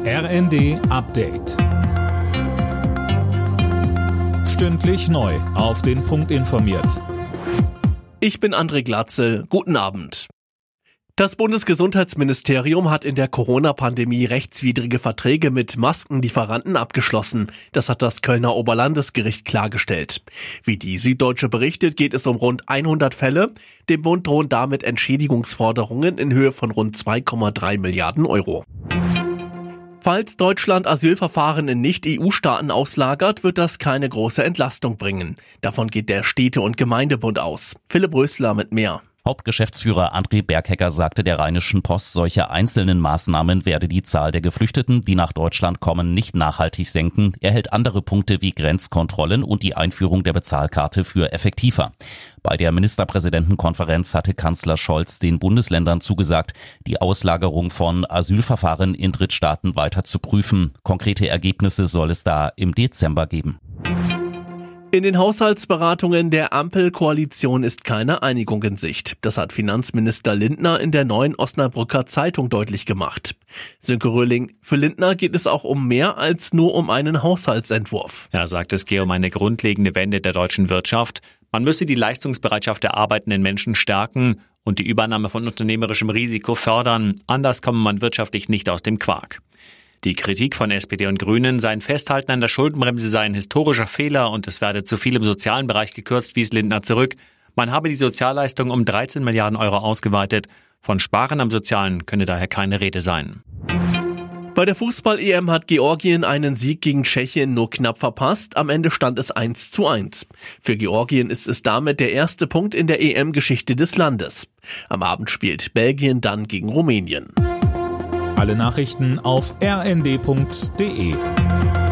RND Update. Stündlich neu auf den Punkt informiert. Ich bin André Glatzel. Guten Abend. Das Bundesgesundheitsministerium hat in der Corona-Pandemie rechtswidrige Verträge mit Maskenlieferanten abgeschlossen. Das hat das Kölner Oberlandesgericht klargestellt. Wie die Süddeutsche berichtet, geht es um rund 100 Fälle. Dem Bund drohen damit Entschädigungsforderungen in Höhe von rund 2,3 Milliarden Euro. Falls Deutschland Asylverfahren in Nicht-EU-Staaten auslagert, wird das keine große Entlastung bringen. Davon geht der Städte- und Gemeindebund aus. Philipp Rösler mit mehr. Hauptgeschäftsführer André Berghecker sagte der Rheinischen Post, solche einzelnen Maßnahmen werde die Zahl der Geflüchteten, die nach Deutschland kommen, nicht nachhaltig senken. Er hält andere Punkte wie Grenzkontrollen und die Einführung der Bezahlkarte für effektiver. Bei der Ministerpräsidentenkonferenz hatte Kanzler Scholz den Bundesländern zugesagt, die Auslagerung von Asylverfahren in Drittstaaten weiter zu prüfen. Konkrete Ergebnisse soll es da im Dezember geben. In den Haushaltsberatungen der Ampelkoalition ist keine Einigung in Sicht. Das hat Finanzminister Lindner in der Neuen Osnabrücker Zeitung deutlich gemacht. Sönke Röhling, für Lindner geht es auch um mehr als nur um einen Haushaltsentwurf. Er sagt, es gehe um eine grundlegende Wende der deutschen Wirtschaft. Man müsse die Leistungsbereitschaft der arbeitenden Menschen stärken und die Übernahme von unternehmerischem Risiko fördern. Anders komme man wirtschaftlich nicht aus dem Quark. Die Kritik von SPD und Grünen, sein Festhalten an der Schuldenbremse sei ein historischer Fehler und es werde zu viel im sozialen Bereich gekürzt, wies Lindner zurück. Man habe die Sozialleistung um 13 Milliarden Euro ausgeweitet. Von Sparen am Sozialen könne daher keine Rede sein. Bei der Fußball-EM hat Georgien einen Sieg gegen Tschechien nur knapp verpasst. Am Ende stand es 1:1. Für Georgien ist es damit der erste Punkt in der EM-Geschichte des Landes. Am Abend spielt Belgien dann gegen Rumänien. Alle Nachrichten auf rnd.de.